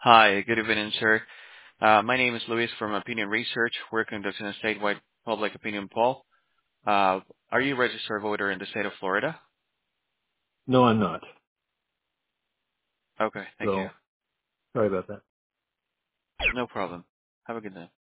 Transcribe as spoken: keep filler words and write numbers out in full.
Hi, good evening, sir. Uh, my name is Luis from Opinion Research. We're conducting a statewide public opinion poll. Uh, are you a registered voter in the state of Florida? No, I'm not. Okay, thank you. So sorry about that. No problem. Have a good night.